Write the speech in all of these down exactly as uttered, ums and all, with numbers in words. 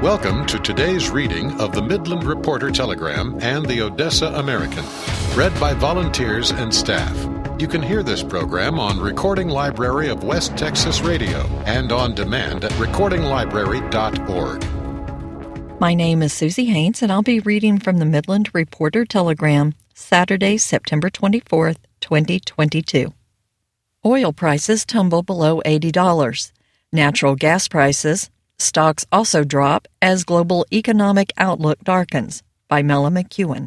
Welcome to today's reading of the Midland Reporter Telegram and the Odessa American, read by volunteers and staff. You can hear this program on Recording Library of West Texas Radio and on demand at recording library dot org. My name is Susie Haynes, and I'll be reading from the Midland Reporter Telegram, Saturday, September twenty-fourth, twenty twenty-two. Oil prices tumble below eighty dollars. Natural gas prices, stocks also drop as global economic outlook darkens, by Mela McEwen.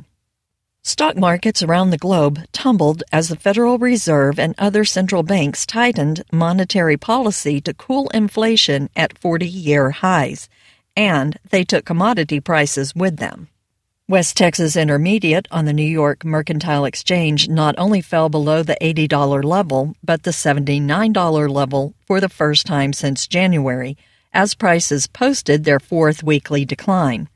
Stock markets around the globe tumbled as the Federal Reserve and other central banks tightened monetary policy to cool inflation at forty-year highs, and they took commodity prices with them. West Texas Intermediate on the New York Mercantile Exchange not only fell below the eighty dollars level, but the seventy-nine dollars level for the first time since January, as prices posted their fourth weekly decline.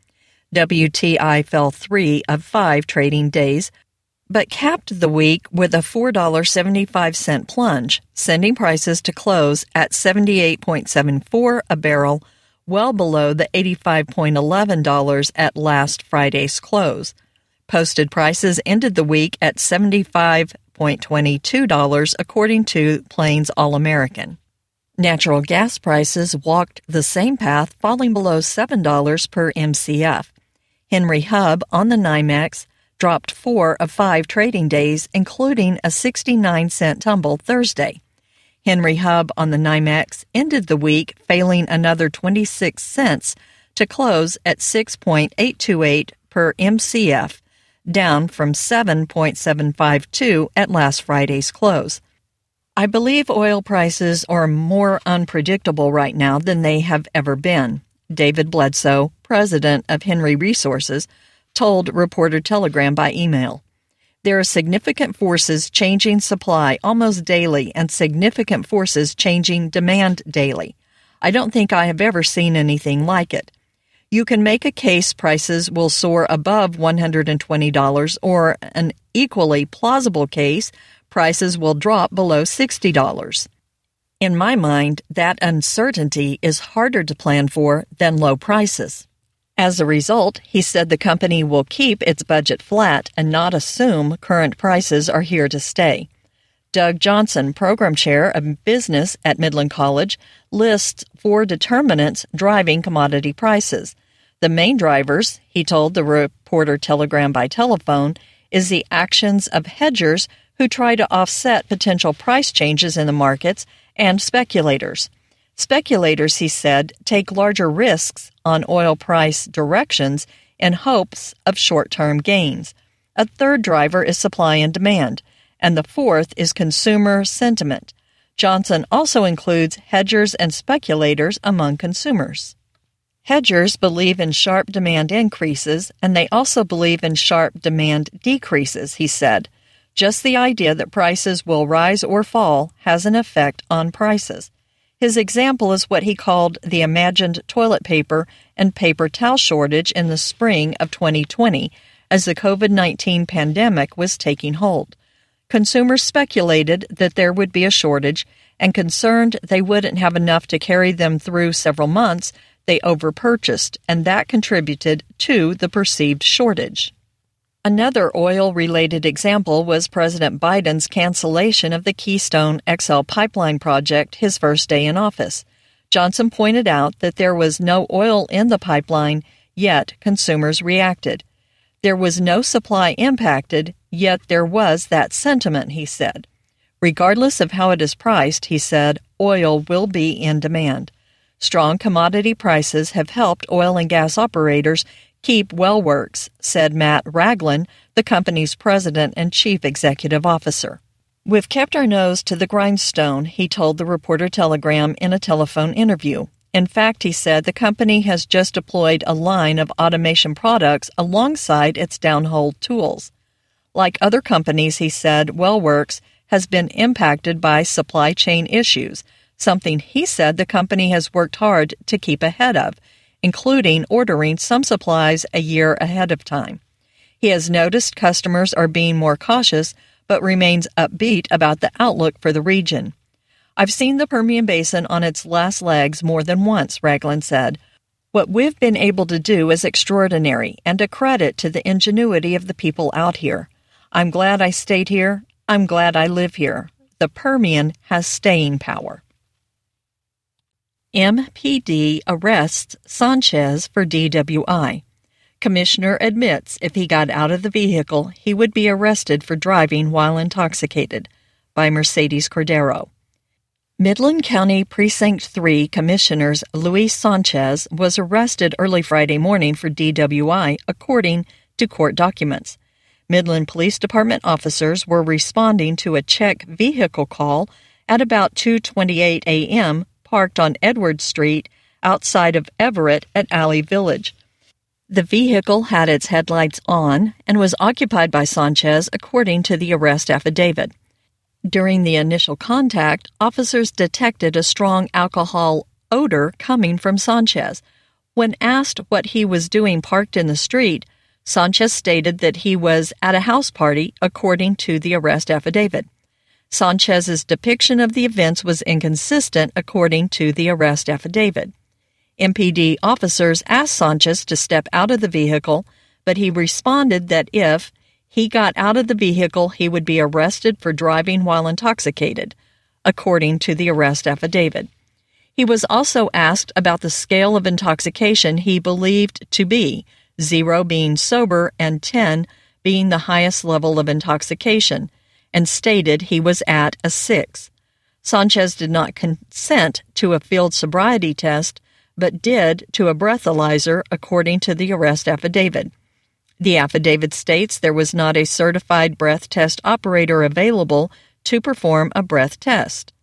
W T I fell three of five trading days, but capped the week with a four dollars and seventy-five cents plunge, sending prices to close at seventy-eight dollars and seventy-four cents a barrel, well below the eighty-five dollars and eleven cents at last Friday's close. Posted prices ended the week at seventy-five dollars and twenty-two cents, according to Plains All-American. Natural gas prices walked the same path, falling below seven dollars per M C F. Henry Hub on the NYMEX dropped four of five trading days, including a sixty-nine cent tumble Thursday. Henry Hub on the NYMEX ended the week failing another twenty-six cents to close at six point eight two eight per M C F, down from seven point seven five two at last Friday's close. I believe oil prices are more unpredictable right now than they have ever been, David Bledsoe, president of Henry Resources, told Reporter Telegram by email. There are significant forces changing supply almost daily and significant forces changing demand daily. I don't think I have ever seen anything like it. You can make a case prices will soar above one hundred twenty dollars, or an equally plausible case prices will drop below sixty dollars. In my mind, that uncertainty is harder to plan for than low prices. As a result, he said the company will keep its budget flat and not assume current prices are here to stay. Doug Johnson, program chair of business at Midland College, lists four determinants driving commodity prices. The main drivers, he told the Reporter Telegram by telephone, is the actions of hedgers who try to offset potential price changes in the markets, and speculators. Speculators, he said, take larger risks on oil price directions in hopes of short-term gains. A third driver is supply and demand, and the fourth is consumer sentiment. Johnson also includes hedgers and speculators among consumers. Hedgers believe in sharp demand increases, and they also believe in sharp demand decreases, he said. Just the idea that prices will rise or fall has an effect on prices. His example is what he called the imagined toilet paper and paper towel shortage in the spring of twenty twenty as the COVID nineteen pandemic was taking hold. Consumers speculated that there would be a shortage, and concerned they wouldn't have enough to carry them through several months, they overpurchased, and that contributed to the perceived shortage. Another oil-related example was President Biden's cancellation of the Keystone X L pipeline project his first day in office. Johnson pointed out that there was no oil in the pipeline, yet consumers reacted. There was no supply impacted, yet there was that sentiment, he said. Regardless of how it is priced, he said, oil will be in demand. Strong commodity prices have helped oil and gas operators keep well works, said Matt Ragland, the company's president and chief executive officer. We've kept our nose to the grindstone, he told the Reporter Telegram in a telephone interview. In fact, he said the company has just deployed a line of automation products alongside its downhole tools. Like other companies, he said, WellWorks has been impacted by supply chain issues, something he said the company has worked hard to keep ahead of, including ordering some supplies a year ahead of time. He has noticed customers are being more cautious, but remains upbeat about the outlook for the region. I've seen the Permian Basin on its last legs more than once, Ragland said. What we've been able to do is extraordinary and a credit to the ingenuity of the people out here. I'm glad I stayed here. I'm glad I live here. The Permian has staying power. M P D arrests Sanchez for D W I. Commissioner admits if he got out of the vehicle, he would be arrested for driving while intoxicated. By Mercedes Cordero. Midland County Precinct three Commissioner Luis Sanchez was arrested early Friday morning for D W I, according to court documents. Midland Police Department officers were responding to a check vehicle call at about two twenty-eight a.m. parked on Edward Street outside of Everett at Alley Village. The vehicle had its headlights on and was occupied by Sanchez, according to the arrest affidavit. During the initial contact, officers detected a strong alcohol odor coming from Sanchez. When asked what he was doing parked in the street, Sanchez stated that he was at a house party, according to the arrest affidavit. Sanchez's depiction of the events was inconsistent, according to the arrest affidavit. M P D officers asked Sanchez to step out of the vehicle, but he responded that if he got out of the vehicle, he would be arrested for driving while intoxicated, according to the arrest affidavit. He was also asked about the scale of intoxication he believed to be, zero being sober and ten being the highest level of intoxication, and stated he was at a six. Sanchez did not consent to a field sobriety test, but did to a breathalyzer, according to the arrest affidavit. The affidavit states there was not a certified breath test operator available to perform a breath test.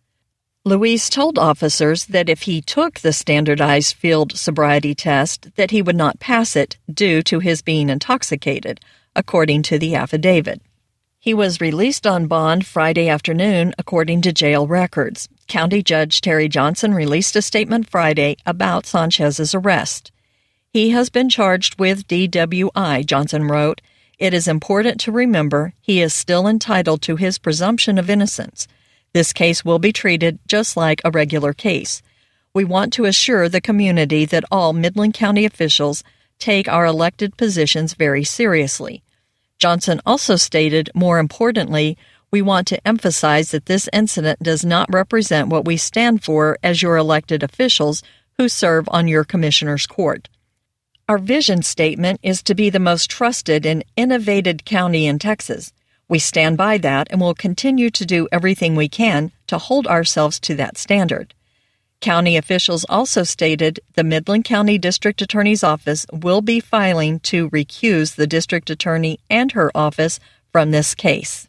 Luis told officers that if he took the standardized field sobriety test, that he would not pass it due to his being intoxicated, according to the affidavit. He was released on bond Friday afternoon, according to jail records. County Judge Terry Johnson released a statement Friday about Sanchez's arrest. He has been charged with D W I, Johnson wrote. It is important to remember he is still entitled to his presumption of innocence. This case will be treated just like a regular case. We want to assure the community that all Midland County officials take our elected positions very seriously. Johnson also stated, more importantly, we want to emphasize that this incident does not represent what we stand for as your elected officials who serve on your commissioner's court. Our vision statement is to be the most trusted and innovative county in Texas. We stand by that and will continue to do everything we can to hold ourselves to that standard. County officials also stated the Midland County District Attorney's Office will be filing to recuse the District Attorney and her office from this case.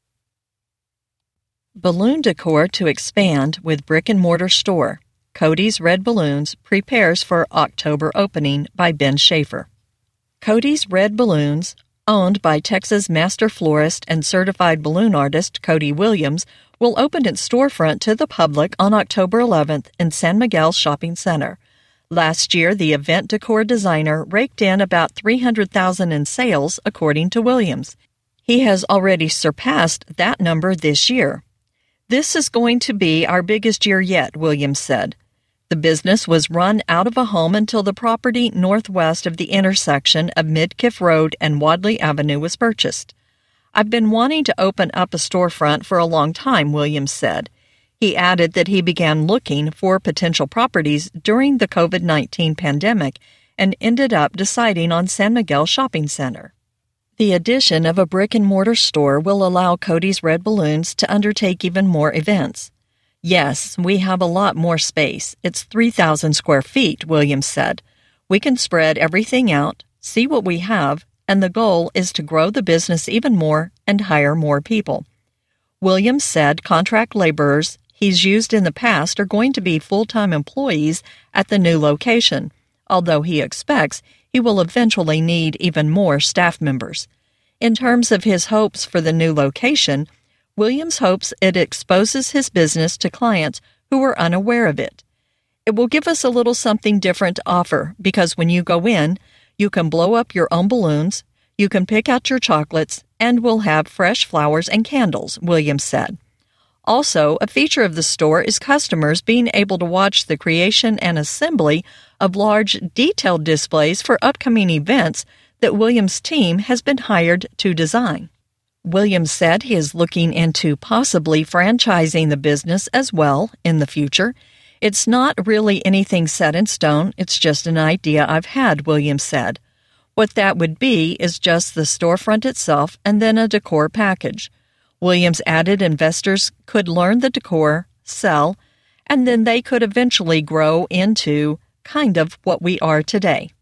Balloon decor to expand with brick-and-mortar store. Cody's Red Balloons prepares for October opening, by Ben Schaefer. Cody's Red Balloons, owned by Texas master florist and certified balloon artist Cody Williams, will open its storefront to the public on October eleventh in San Miguel Shopping Center. Last year, the event decor designer raked in about three hundred thousand dollars in sales, according to Williams. He has already surpassed that number this year. This is going to be our biggest year yet, Williams said. The business was run out of a home until the property northwest of the intersection of Midkiff Road and Wadley Avenue was purchased. I've been wanting to open up a storefront for a long time, Williams said. He added that he began looking for potential properties during the covid nineteen pandemic and ended up deciding on San Miguel Shopping Center. The addition of a brick-and-mortar store will allow Cody's Red Balloons to undertake even more events. Yes, we have a lot more space. It's three thousand square feet, Williams said. We can spread everything out, see what we have, and the goal is to grow the business even more and hire more people. Williams said contract laborers he's used in the past are going to be full-time employees at the new location, although he expects he will eventually need even more staff members. In terms of his hopes for the new location, Williams hopes it exposes his business to clients who are unaware of it. It will give us a little something different to offer because when you go in, you can blow up your own balloons, you can pick out your chocolates, and we'll have fresh flowers and candles, Williams said. Also, a feature of the store is customers being able to watch the creation and assembly of large detailed displays for upcoming events that Williams' team has been hired to design. Williams said he is looking into possibly franchising the business as well in the future. It's not really anything set in stone, it's just an idea I've had, Williams said. What that would be is just the storefront itself and then a decor package. Williams added investors could learn the decor, sell, and then they could eventually grow into kind of what we are today.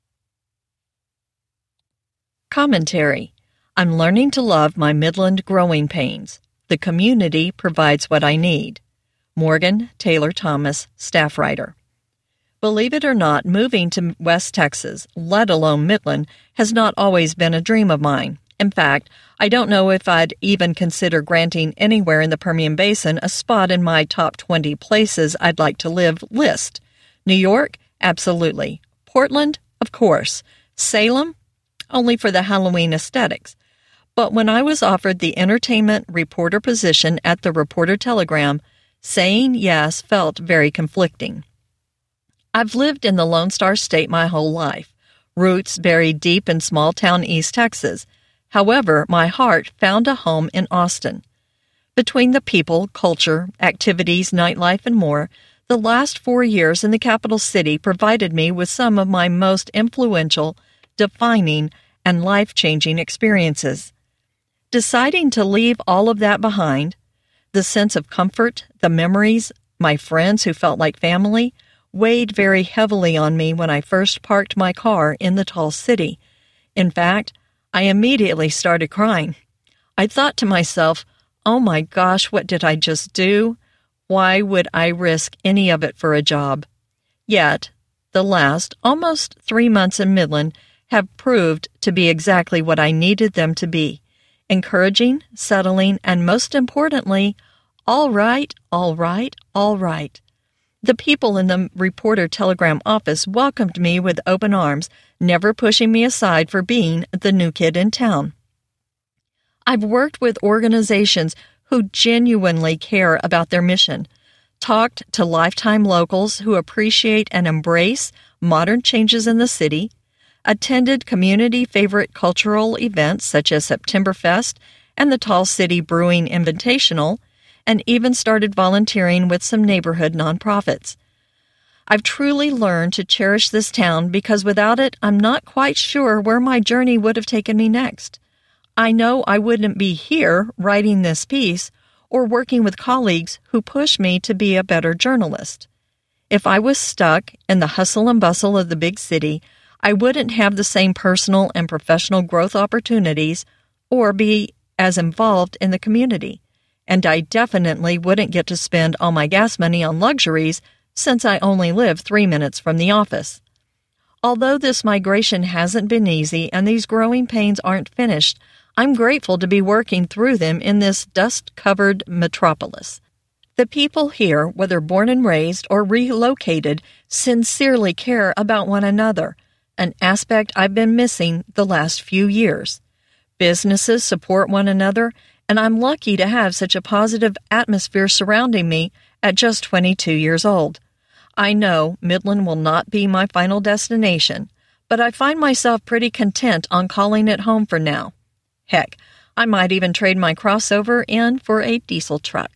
Commentary. I'm learning to love my Midland growing pains. The community provides what I need. Morgan Taylor Thomas, staff writer. Believe it or not, moving to West Texas, let alone Midland, has not always been a dream of mine. In fact, I don't know if I'd even consider granting anywhere in the Permian Basin a spot in my top twenty places I'd like to live list. New York? Absolutely. Portland? Of course. Salem? Only for the Halloween aesthetics. But when I was offered the entertainment reporter position at the Reporter-Telegram, saying yes felt very conflicting. I've lived in the Lone Star State my whole life, roots buried deep in small-town East Texas. However, my heart found a home in Austin. Between the people, culture, activities, nightlife, and more, the last four years in the capital city provided me with some of my most influential, defining, and life-changing experiences. Deciding to leave all of that behind, the sense of comfort, the memories, my friends who felt like family, weighed very heavily on me when I first parked my car in the tall city. In fact, I immediately started crying. I thought to myself, oh my gosh, what did I just do? Why would I risk any of it for a job? Yet, the last, almost three months in Midland have proved to be exactly what I needed them to be. Encouraging, settling, and most importantly, all right, all right, all right. The people in the Reporter-Telegram office welcomed me with open arms, never pushing me aside for being the new kid in town. I've worked with organizations who genuinely care about their mission, talked to lifetime locals who appreciate and embrace modern changes in the city, attended community favorite cultural events such as Septemberfest and the Tall City Brewing Invitational, and even started volunteering with some neighborhood nonprofits. I've truly learned to cherish this town because without it, I'm not quite sure where my journey would have taken me next. I know I wouldn't be here writing this piece or working with colleagues who push me to be a better journalist. If I was stuck in the hustle and bustle of the big city, I wouldn't have the same personal and professional growth opportunities or be as involved in the community. And I definitely wouldn't get to spend all my gas money on luxuries since I only live three minutes from the office. Although this migration hasn't been easy and these growing pains aren't finished, I'm grateful to be working through them in this dust-covered metropolis. The people here, whether born and raised or relocated, sincerely care about one another, an aspect I've been missing the last few years. Businesses support one another, and I'm lucky to have such a positive atmosphere surrounding me at just twenty-two years old. I know Midland will not be my final destination, but I find myself pretty content on calling it home for now. Heck, I might even trade my crossover in for a diesel truck.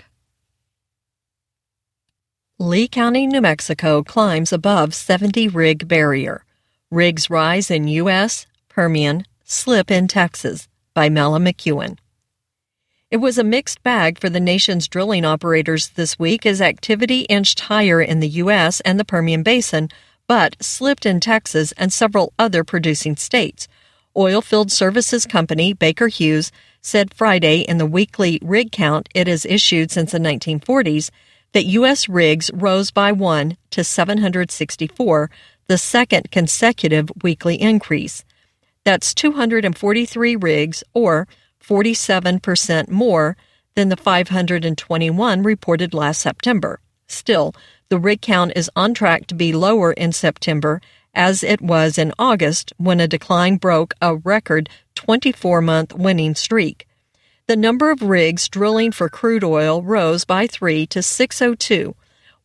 Lee County, New Mexico climbs above seventy rig barrier. Rigs rise in U S, Permian, slip in Texas, by Mela McEwen. It was a mixed bag for the nation's drilling operators this week as activity inched higher in the U S and the Permian Basin, but slipped in Texas and several other producing states. Oilfield Services Company Baker Hughes said Friday in the weekly rig count it has issued since the nineteen forties that U S rigs rose by one to seven hundred sixty-four, the second consecutive weekly increase. That's two hundred forty-three rigs, or forty-seven percent more than the five hundred twenty-one reported last September. Still, the rig count is on track to be lower in September as it was in August when a decline broke a record twenty-four month winning streak. The number of rigs drilling for crude oil rose by three to six oh two,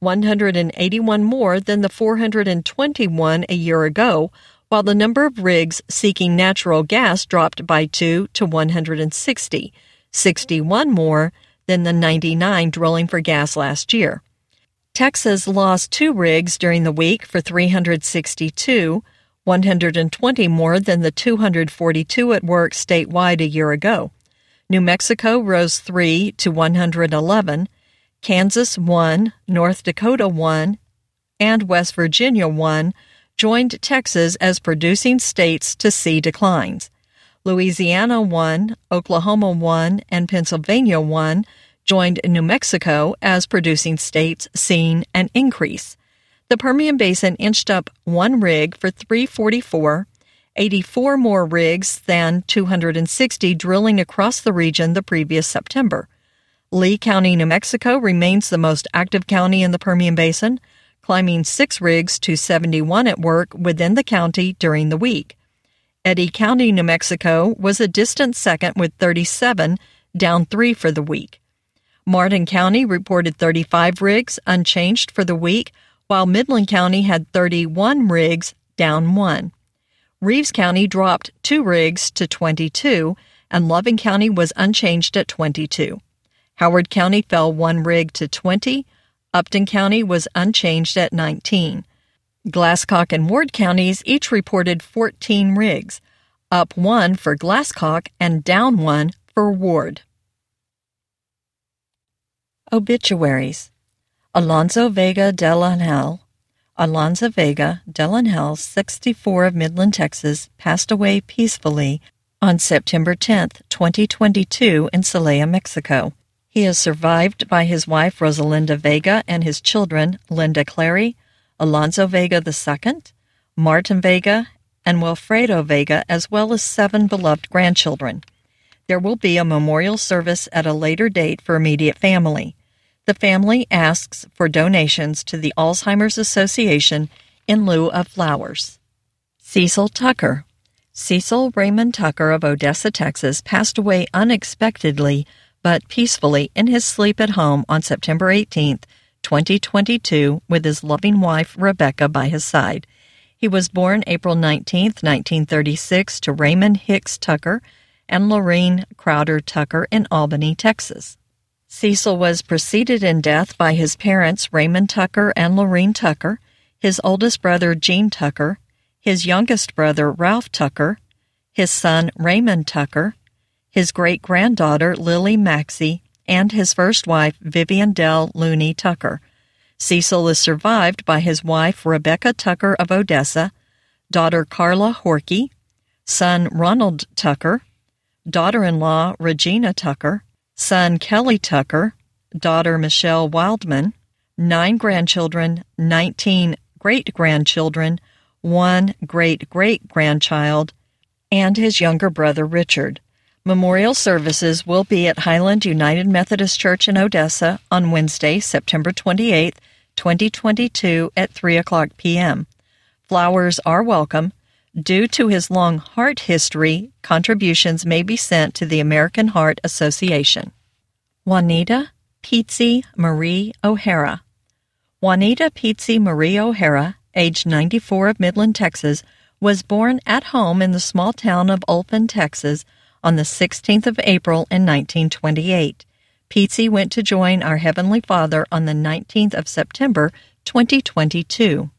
one hundred eighty-one more than the four hundred twenty-one a year ago, while the number of rigs seeking natural gas dropped by two to one hundred sixty, sixty-one more than the ninety-nine drilling for gas last year. Texas lost two rigs during the week for three hundred sixty-two, one hundred twenty more than the two hundred forty-two at work statewide a year ago. New Mexico rose three to one hundred eleven, Kansas one, North Dakota one, and West Virginia one, joined Texas as producing states to see declines. Louisiana one, Oklahoma one, and Pennsylvania one joined New Mexico as producing states seeing an increase. The Permian Basin inched up one rig for three forty-four, eighty-four more rigs than two hundred sixty drilling across the region the previous September. Lee County, New Mexico remains the most active county in the Permian Basin, climbing six rigs to seventy-one at work within the county during the week. Eddy County, New Mexico was a distant second with thirty-seven, down three for the week. Martin County reported thirty-five rigs, unchanged for the week, while Midland County had thirty-one rigs, down one. Reeves County dropped two rigs to twenty-two, and Loving County was unchanged at twenty-two. Howard County fell one rig to twenty. Upton County was unchanged at nineteen. Glasscock and Ward counties each reported fourteen rigs, up one for Glasscock and down one for Ward. Obituaries. Alonzo Vega del Angel. Alonzo Vega del Angel, sixty-four, of Midland, Texas, passed away peacefully on September tenth, twenty twenty-two in Celaya, Mexico. He is survived by his wife Rosalinda Vega and his children Linda Clary, Alonzo Vega the Second, Martin Vega, and Wilfredo Vega, as well as seven beloved grandchildren. There will be a memorial service at a later date for immediate family. The family asks for donations to the Alzheimer's Association in lieu of flowers. Cecil Tucker. Cecil Raymond Tucker of Odessa, Texas, passed away unexpectedly but peacefully in his sleep at home on September eighteenth, twenty twenty-two, with his loving wife Rebecca by his side. He was born April nineteenth, nineteen thirty-six, to Raymond Hicks Tucker and Lorene Crowder Tucker in Albany, Texas. Cecil was preceded in death by his parents Raymond Tucker and Lorene Tucker, his oldest brother Gene Tucker, his youngest brother Ralph Tucker, his son Raymond Tucker, his great-granddaughter Lily Maxey, and his first wife Vivian Dell Looney Tucker. Cecil is survived by his wife Rebecca Tucker of Odessa, daughter Carla Horkey, son Ronald Tucker, daughter-in-law Regina Tucker, son Kelly Tucker, daughter Michelle Wildman, nine grandchildren, nineteen great-grandchildren, one great-great-grandchild, and his younger brother Richard. Memorial services will be at Highland United Methodist Church in Odessa on Wednesday, September twenty-eighth, twenty twenty-two at three o'clock p.m. Flowers are welcome. Due to his long heart history, contributions may be sent to the American Heart Association. Juanita Pizzi Marie O'Hara. Juanita Pizzi Marie O'Hara, age ninety-four, of Midland, Texas, was born at home in the small town of Ulpen, Texas, on the sixteenth of April in nineteen twenty-eight. Pizzi went to join our Heavenly Father on the nineteenth of September, twenty twenty-two.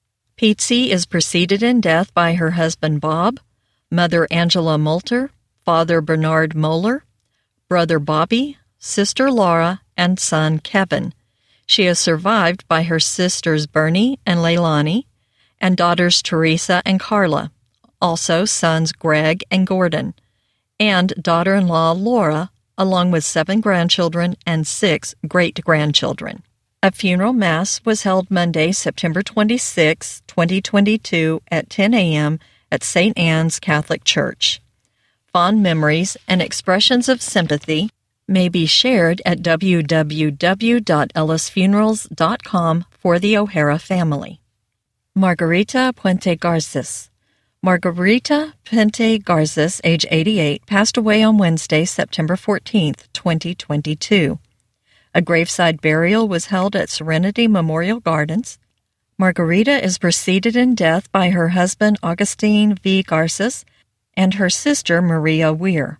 Pizzi is preceded in death by her husband Bob, mother Angela Moulter, father Bernard Moeller, brother Bobby, sister Laura, and son Kevin. She is survived by her sisters Bernie and Leilani, and daughters Teresa and Carla, also sons Greg and Gordon, and daughter-in-law Laura, along with seven grandchildren and six great-grandchildren. A funeral mass was held Monday, September twenty-sixth, twenty twenty-two, at ten a.m. at Saint Anne's Catholic Church. Fond memories and expressions of sympathy may be shared at w w w dot ellis funerals dot com for the O'Hara family. Margarita Puente Garces. Margarita Puente Garces, age eighty-eight, passed away on Wednesday, September fourteenth, twenty twenty-two. A graveside burial was held at Serenity Memorial Gardens. Margarita is preceded in death by her husband Augustine V. Garces and her sister Maria Weir.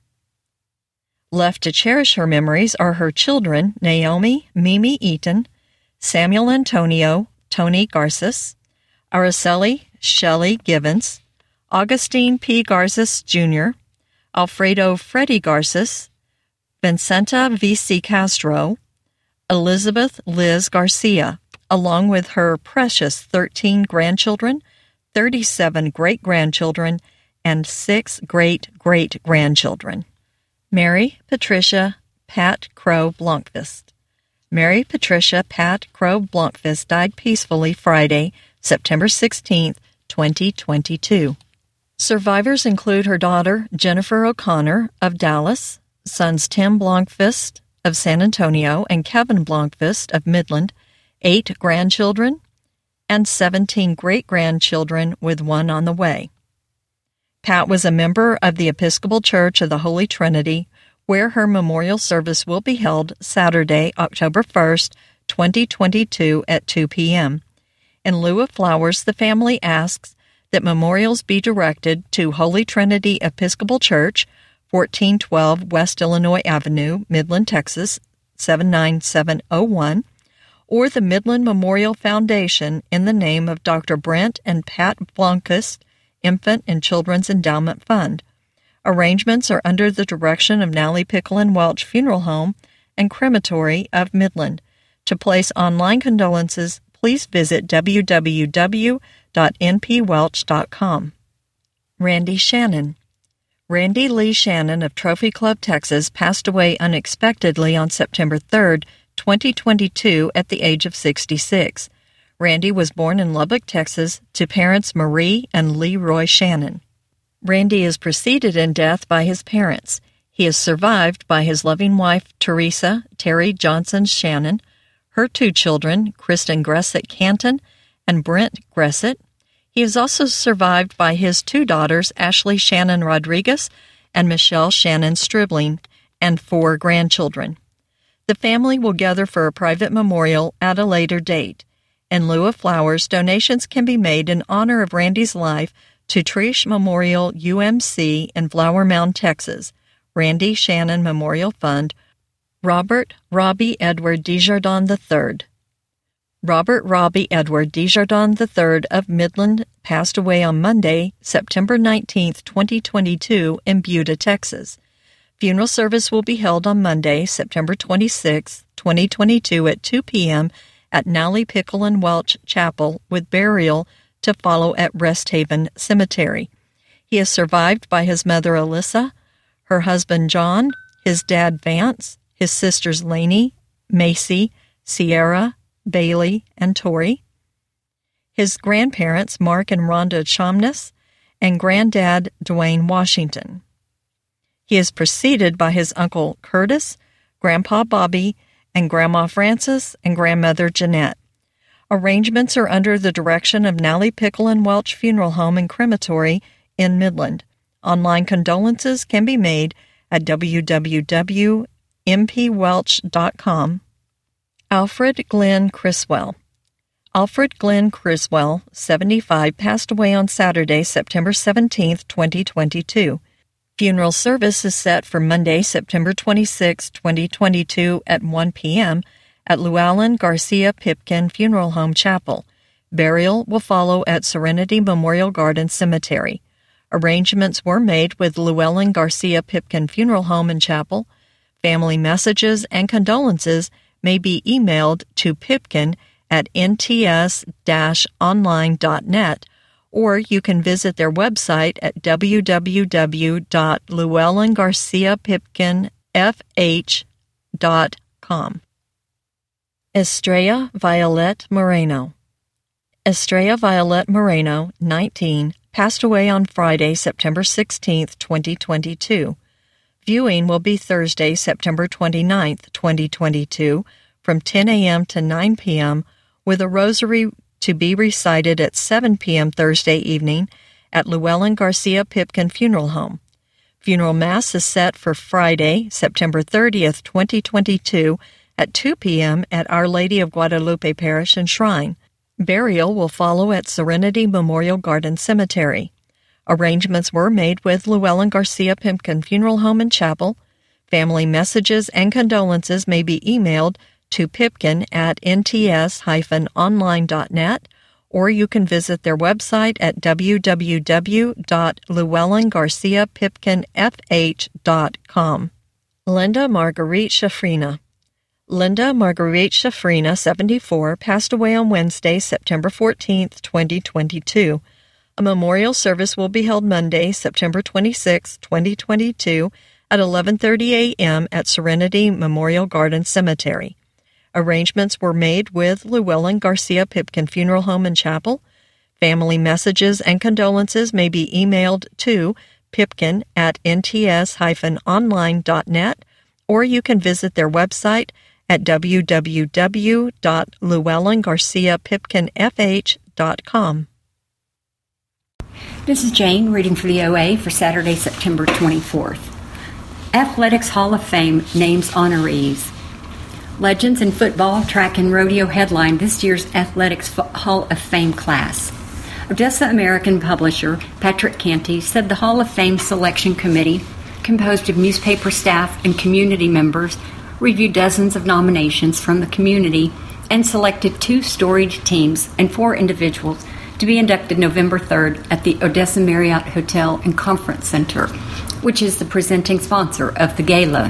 Left to cherish her memories are her children Naomi Mimi Eaton, Samuel Antonio Tony Garces, Araceli Shelley Givens, Augustine P. Garces Junior, Alfredo Freddy Garces, Vincenta V C. Castro, Elizabeth Liz Garcia, along with her precious thirteen grandchildren, thirty-seven great-grandchildren, and six great-great-grandchildren. Mary Patricia Pat Crow Blomqvist. Mary Patricia Pat Crow Blomqvist died peacefully Friday, September sixteenth, twenty twenty-two. Survivors include her daughter, Jennifer O'Connor of Dallas, sons Tim Blomqvist of San Antonio and Kevin Blomqvist of Midland, eight grandchildren, and seventeen great-grandchildren with one on the way. Pat was a member of the Episcopal Church of the Holy Trinity, where her memorial service will be held Saturday, October first, twenty twenty-two at two p.m. In lieu of flowers, the family asks that memorials be directed to Holy Trinity Episcopal Church, fourteen twelve West Illinois Avenue, Midland, Texas, seven nine seven oh one, or the Midland Memorial Foundation in the name of Doctor Brent and Pat Blomqvist Infant and Children's Endowment Fund. Arrangements are under the direction of Nally Pickle and Welch Funeral Home and Crematory of Midland. To place online condolences, please visit w w w dot n p welch dot com. Randy Shannon. Randy Lee Shannon of Trophy Club, Texas, passed away unexpectedly on September third, twenty twenty-two, at the age of sixty-six. Randy was born in Lubbock, Texas, to parents Marie and Leroy Shannon. Randy is preceded in death by his parents. He is survived by his loving wife, Teresa Terry Johnson Shannon, her two children, Kristen Gressett Canton and Brent Gressett. He is also survived by his two daughters, Ashley Shannon Rodriguez and Michelle Shannon Stribling, and four grandchildren. The family will gather for a private memorial at a later date. In lieu of flowers, donations can be made in honor of Randy's life to Trish Memorial U M C in Flower Mound, Texas, Randy Shannon Memorial Fund, Robert Robbie Edward Desjardins the third. Robert Robbie Edward Desjardins the third of Midland passed away on Monday, September nineteenth, twenty twenty-two, in Buda, Texas. Funeral service will be held on Monday, September twenty-sixth, twenty twenty-two, at two p.m. at Nally Pickle and Welch Chapel, with burial to follow at Rest Haven Cemetery. He is survived by his mother Alyssa, her husband John, his dad Vance, his sisters Lainey, Macy, Sierra, Bailey, and Tori, his grandparents Mark and Rhonda Chomness, and granddad Dwayne Washington. He is preceded by his uncle Curtis, Grandpa Bobby, and Grandma Frances and Grandmother Jeanette. Arrangements are under the direction of Nally Pickle and Welch Funeral Home and Crematory in Midland. Online condolences can be made at w w w dot m p welch dot com. Alfred Glenn Criswell. Alfred Glenn Criswell, seventy-five, passed away on Saturday, September seventeenth, twenty twenty-two. Funeral service is set for Monday, September twenty-sixth, twenty twenty-two, at one p.m. at Llewellyn Garcia Pipkin Funeral Home Chapel. Burial will follow at Serenity Memorial Garden Cemetery. Arrangements were made with Llewellyn Garcia Pipkin Funeral Home and Chapel. Family messages and condolences may be emailed to Pipkin at n t s dash online dot net, or you can visit their website at w w w dot llewellyn garcia pipkin f h dot com. Estrella Violet Moreno. Estrella Violet Moreno, nineteen, passed away on Friday, September sixteenth, twenty twenty-two. Viewing will be Thursday, September twenty-ninth, twenty twenty-two, from ten a.m. to nine p.m., with a rosary to be recited at seven p.m. Thursday evening at Llewellyn Garcia Pipkin Funeral Home. Funeral Mass is set for Friday, September thirtieth, twenty twenty-two, at two p.m. at Our Lady of Guadalupe Parish and Shrine. Burial will follow at Serenity Memorial Garden Cemetery. Arrangements were made with Llewellyn Garcia Pipkin Funeral Home and Chapel. Family messages and condolences may be emailed to pipkin at n t s dash online dot net, or you can visit their website at w w w dot llewellyn garcia pipkin f h dot com. Linda Marguerite Shafrina. Linda Marguerite Shafrina, seventy-four, passed away on Wednesday, September fourteenth, twenty twenty-two. A memorial service will be held Monday, September twenty-sixth, twenty twenty-two, at eleven thirty a.m. at Serenity Memorial Garden Cemetery. Arrangements were made with Llewellyn Garcia Pipkin Funeral Home and Chapel. Family messages and condolences may be emailed to pipkin at n t s dash online dot net, or you can visit their website at w w w dot llewellyn garcia pipkin f h dot com. This is Jane reading for the O A for Saturday, September twenty-fourth. Athletics Hall of Fame names honorees. Legends in football, track, and rodeo headline this year's Athletics Hall of Fame class. Odessa American publisher Patrick Canty said the Hall of Fame selection committee, composed of newspaper staff and community members, reviewed dozens of nominations from the community and selected two storied teams and four individuals to be inducted November third at the Odessa Marriott Hotel and Conference Center, which is the presenting sponsor of the gala.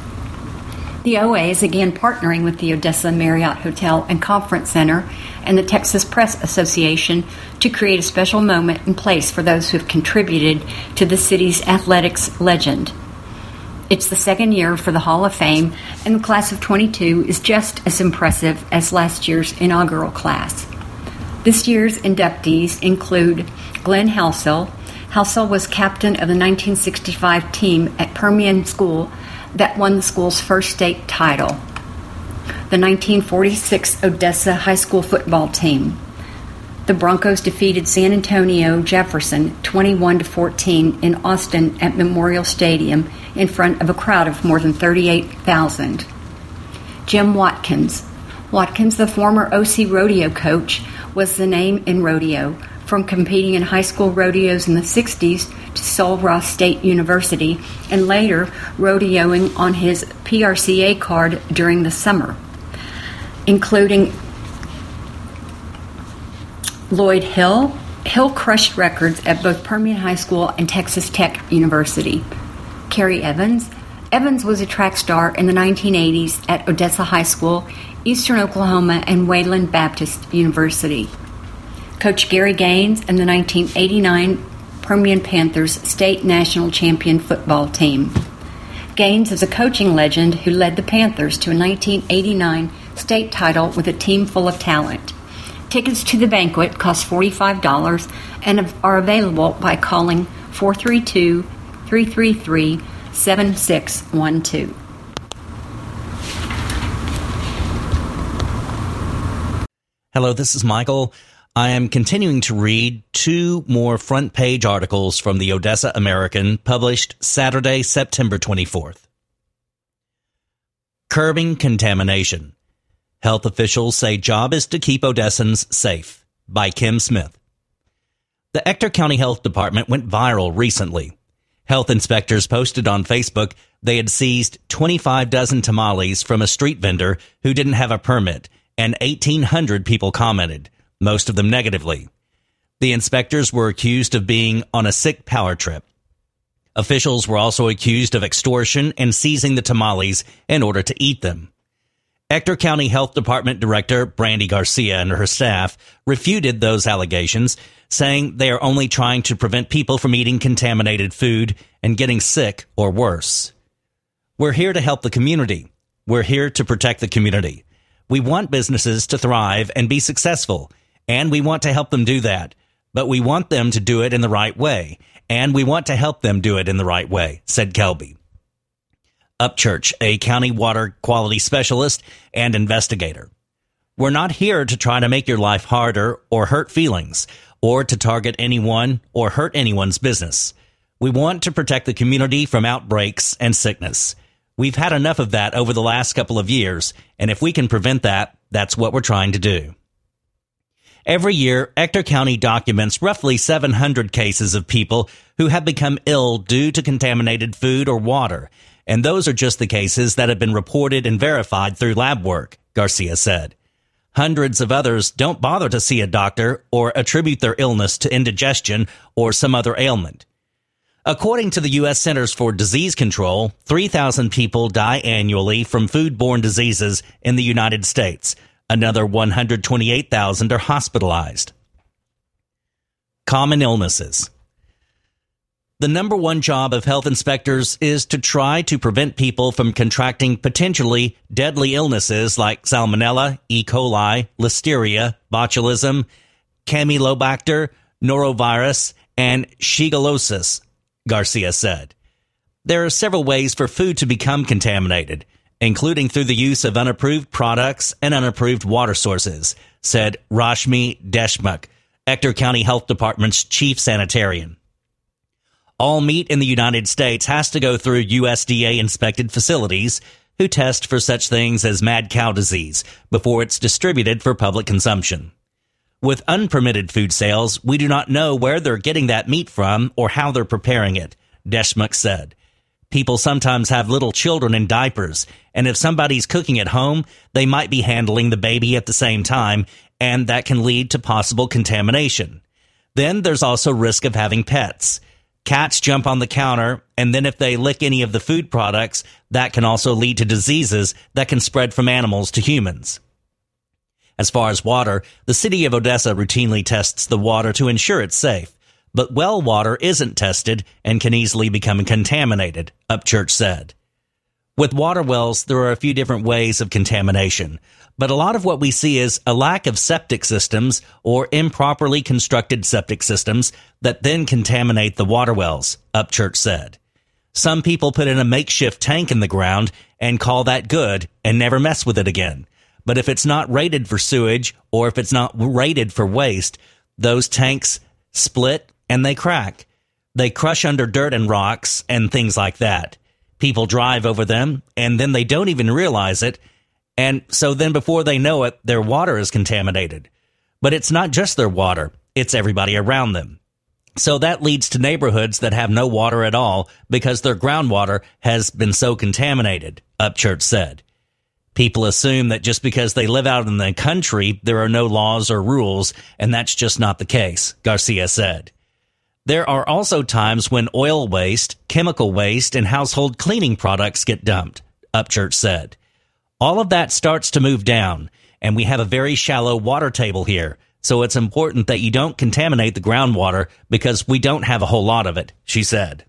The O A is again partnering with the Odessa Marriott Hotel and Conference Center and the Texas Press Association to create a special moment and place for those who have contributed to the city's athletics legend. It's the second year for the Hall of Fame, and the class of twenty-two is just as impressive as last year's inaugural class. This year's inductees include Glenn Halsell. Halsell was captain of the nineteen sixty-five team at Permian School that won the school's first state title. The nineteen forty-six Odessa High School football team. The Broncos defeated San Antonio Jefferson twenty-one to fourteen in Austin at Memorial Stadium in front of a crowd of more than thirty-eight thousand. Jim Watkins. Watkins, the former O C rodeo coach, was the name in rodeo, from competing in high school rodeos in the sixties to Sul Ross State University, and later rodeoing on his P R C A card during the summer, including Lloyd Hill. Hill crushed records at both Permian High School and Texas Tech University. Kerry Evans. Evans was a track star in the nineteen eighties at Odessa High School, Eastern Oklahoma, and Wayland Baptist University. Coach Gary Gaines and the nineteen eighty-nine Permian Panthers state national champion football team. Gaines is a coaching legend who led the Panthers to a nineteen eighty-nine state title with a team full of talent. Tickets to the banquet cost forty-five dollars and are available by calling four three two, three three three, seven six one two. Hello, this is Michael. I am continuing to read two more front page articles from the Odessa American published Saturday, September twenty-fourth. Curbing Contamination. Health officials say job is to keep Odessans safe, by Kim Smith. The Ector County Health Department went viral recently. Health inspectors posted on Facebook they had seized twenty-five dozen tamales from a street vendor who didn't have a permit, and eighteen hundred people commented, most of them negatively. The inspectors were accused of being on a sick power trip. Officials were also accused of extortion and seizing the tamales in order to eat them. Ector County Health Department Director Brandy Garcia and her staff refuted those allegations, saying they are only trying to prevent people from eating contaminated food and getting sick or worse. We're here to help the community. We're here to protect the community. We want businesses to thrive and be successful, and we want to help them do that. But we want them to do it in the right way, and we want to help them do it in the right way, said Kelby. Upchurch, a county water quality specialist and investigator. We're not here to try to make your life harder or hurt feelings, or to target anyone or hurt anyone's business. We want to protect the community from outbreaks and sickness. We've had enough of that over the last couple of years, and if we can prevent that, that's what we're trying to do. Every year, Ector County documents roughly seven hundred cases of people who have become ill due to contaminated food or water, and those are just the cases that have been reported and verified through lab work, Garcia said. Hundreds of others don't bother to see a doctor or attribute their illness to indigestion or some other ailment. According to the U S Centers for Disease Control, three thousand people die annually from foodborne diseases in the United States. Another one hundred twenty-eight thousand are hospitalized. Common illnesses. The number one job of health inspectors is to try to prevent people from contracting potentially deadly illnesses like Salmonella, E. coli, Listeria, botulism, Campylobacter, norovirus, and Shigellosis, Garcia said. There are several ways for food to become contaminated, including through the use of unapproved products and unapproved water sources, said Rashmi Deshmukh, Ector County Health Department's chief sanitarian. All meat in the United States has to go through U S D A-inspected facilities who test for such things as mad cow disease before it's distributed for public consumption. With unpermitted food sales, we do not know where they're getting that meat from or how they're preparing it, Deshmukh said. People sometimes have little children in diapers, and if somebody's cooking at home, they might be handling the baby at the same time, and that can lead to possible contamination. Then there's also risk of having pets. Cats jump on the counter, and then if they lick any of the food products, that can also lead to diseases that can spread from animals to humans. As far as water, the city of Odessa routinely tests the water to ensure it's safe. But well water isn't tested and can easily become contaminated, Upchurch said. With water wells, there are a few different ways of contamination, but a lot of what we see is a lack of septic systems or improperly constructed septic systems that then contaminate the water wells, Upchurch said. Some people put in a makeshift tank in the ground and call that good and never mess with it again. But if it's not rated for sewage or if it's not rated for waste, those tanks split and they crack. They crush under dirt and rocks and things like that. People drive over them, and then they don't even realize it, and so then before they know it, their water is contaminated. But it's not just their water, it's everybody around them. So that leads to neighborhoods that have no water at all because their groundwater has been so contaminated, Upchurch said. People assume that just because they live out in the country, there are no laws or rules, and that's just not the case, Garcia said. There are also times when oil waste, chemical waste, and household cleaning products get dumped, Upchurch said. All of that starts to move down, and we have a very shallow water table here, so it's important that you don't contaminate the groundwater because we don't have a whole lot of it, she said.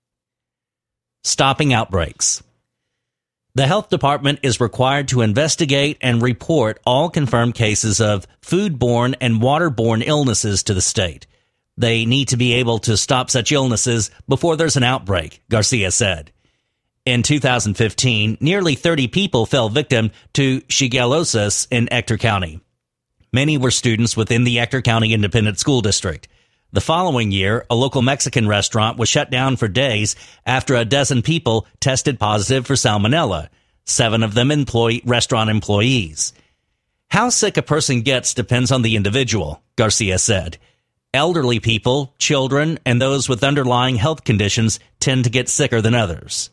Stopping outbreaks. The health department is required to investigate and report all confirmed cases of foodborne and waterborne illnesses to the state. They need to be able to stop such illnesses before there's an outbreak, Garcia said. In two thousand fifteen, nearly thirty people fell victim to Shigellosis in Ector County. Many were students within the Ector County Independent School District. The following year, a local Mexican restaurant was shut down for days after a dozen people tested positive for salmonella, seven of them employee, restaurant employees. How sick a person gets depends on the individual, Garcia said. Elderly people, children, and those with underlying health conditions tend to get sicker than others.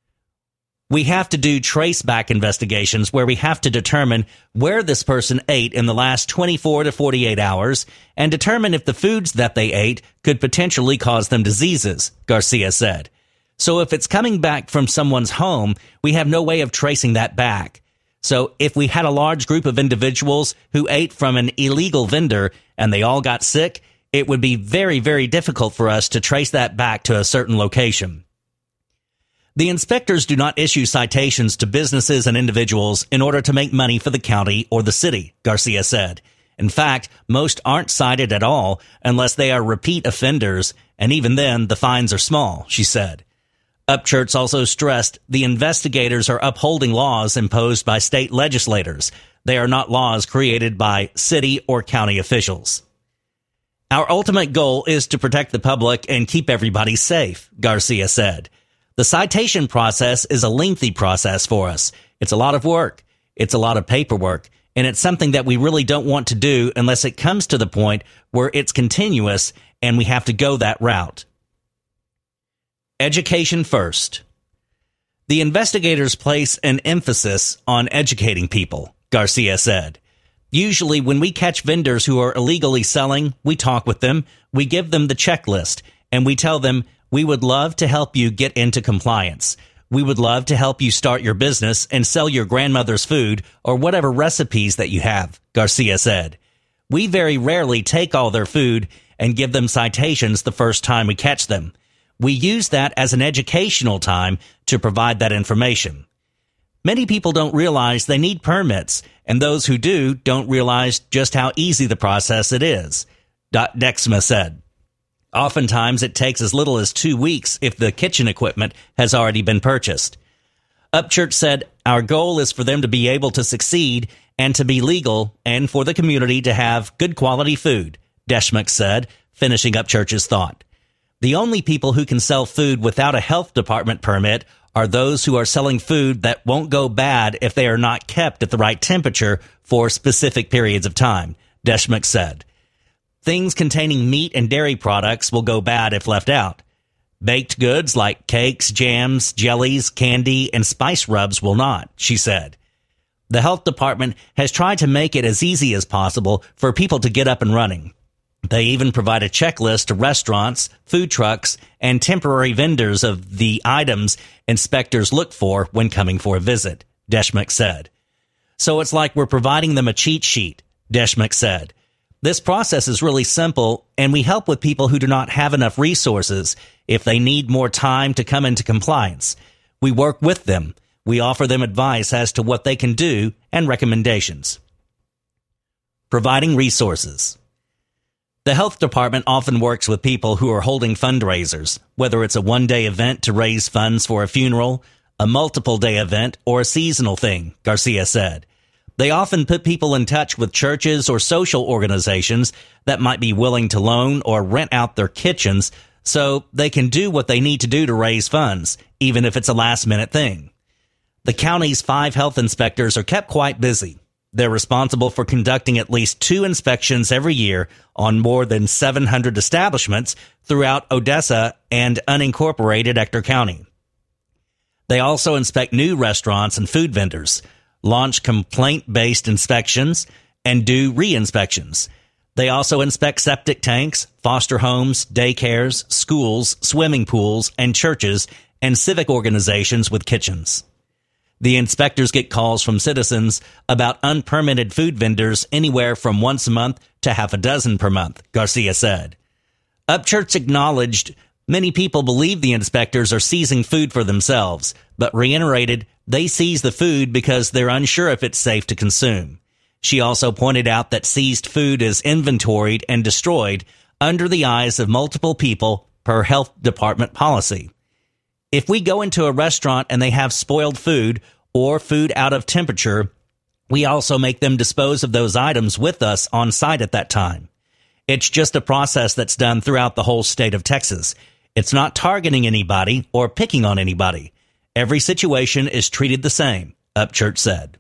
We have to do trace-back investigations where we have to determine where this person ate in the last twenty-four to forty-eight hours and determine if the foods that they ate could potentially cause them diseases, Garcia said. So if it's coming back from someone's home, we have no way of tracing that back. So if we had a large group of individuals who ate from an illegal vendor and they all got sick, it would be very, very difficult for us to trace that back to a certain location. The inspectors do not issue citations to businesses and individuals in order to make money for the county or the city, Garcia said. In fact, most aren't cited at all unless they are repeat offenders, and even then, the fines are small, she said. Upchurch also stressed the investigators are upholding laws imposed by state legislators. They are not laws created by city or county officials. Our ultimate goal is to protect the public and keep everybody safe, Garcia said. The citation process is a lengthy process for us. It's a lot of work. It's a lot of paperwork. And it's something that we really don't want to do unless it comes to the point where it's continuous and we have to go that route. Education first. The investigators place an emphasis on educating people, Garcia said. Usually when we catch vendors who are illegally selling, we talk with them, we give them the checklist, and we tell them, we would love to help you get into compliance. We would love to help you start your business and sell your grandmother's food or whatever recipes that you have, Garcia said. We very rarely take all their food and give them citations the first time we catch them. We use that as an educational time to provide that information. Many people don't realize they need permits, and those who do don't realize just how easy the process it is, Dexma said. Oftentimes, it takes as little as two weeks if the kitchen equipment has already been purchased. Upchurch said, our goal is for them to be able to succeed and to be legal and for the community to have good quality food, Deschmuck said, finishing Upchurch's thought. The only people who can sell food without a health department permit are those who are selling food that won't go bad if they are not kept at the right temperature for specific periods of time, Deschmuck said. Things containing meat and dairy products will go bad if left out. Baked goods like cakes, jams, jellies, candy, and spice rubs will not, she said. The health department has tried to make it as easy as possible for people to get up and running. They even provide a checklist to restaurants, food trucks, and temporary vendors of the items inspectors look for when coming for a visit, Deschmuck said. So it's like we're providing them a cheat sheet, Deschmuck said. This process is really simple, and we help with people who do not have enough resources if they need more time to come into compliance. We work with them. We offer them advice as to what they can do and recommendations. Providing resources. The health department often works with people who are holding fundraisers, whether it's a one-day event to raise funds for a funeral, a multiple-day event, or a seasonal thing, Garcia said. They often put people in touch with churches or social organizations that might be willing to loan or rent out their kitchens so they can do what they need to do to raise funds, even if it's a last-minute thing. The county's five health inspectors are kept quite busy. They're responsible for conducting at least two inspections every year on more than seven hundred establishments throughout Odessa and unincorporated Ector County. They also inspect new restaurants and food vendors, launch complaint-based inspections, and do re-inspections. They also inspect septic tanks, foster homes, daycares, schools, swimming pools, and churches, and civic organizations with kitchens. The inspectors get calls from citizens about unpermitted food vendors anywhere from once a month to half a dozen per month, Garcia said. Upchurch acknowledged many people believe the inspectors are seizing food for themselves, but reiterated they seize the food because they're unsure if it's safe to consume. She also pointed out that seized food is inventoried and destroyed under the eyes of multiple people per health department policy. If we go into a restaurant and they have spoiled food or food out of temperature, we also make them dispose of those items with us on site at that time. It's just a process that's done throughout the whole state of Texas. It's not targeting anybody or picking on anybody. Every situation is treated the same, Upchurch said.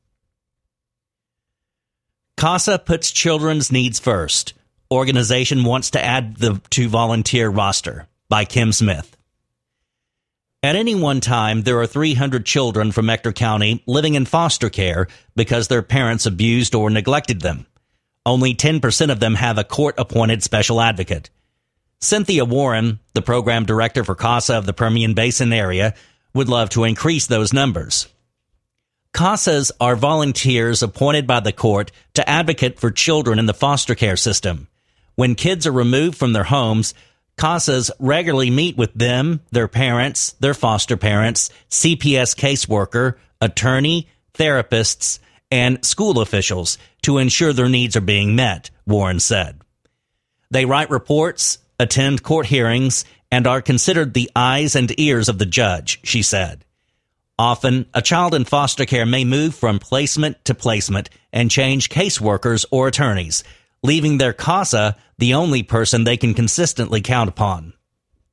CASA puts children's needs first. Organization wants to add the to volunteer roster, by Kim Smith. At any one time, there are three hundred children from Ector County living in foster care because their parents abused or neglected them. Only ten percent of them have a court-appointed special advocate. Cynthia Warren, the program director for CASA of the Permian Basin area, would love to increase those numbers. CASAs are volunteers appointed by the court to advocate for children in the foster care system. When kids are removed from their homes, CASAs regularly meet with them, their parents, their foster parents, C P S caseworker, attorney, therapists, and school officials to ensure their needs are being met, Warren said. They write reports, attend court hearings, and are considered the eyes and ears of the judge, she said. Often, a child in foster care may move from placement to placement and change caseworkers or attorneys, leaving their CASA the only person they can consistently count upon.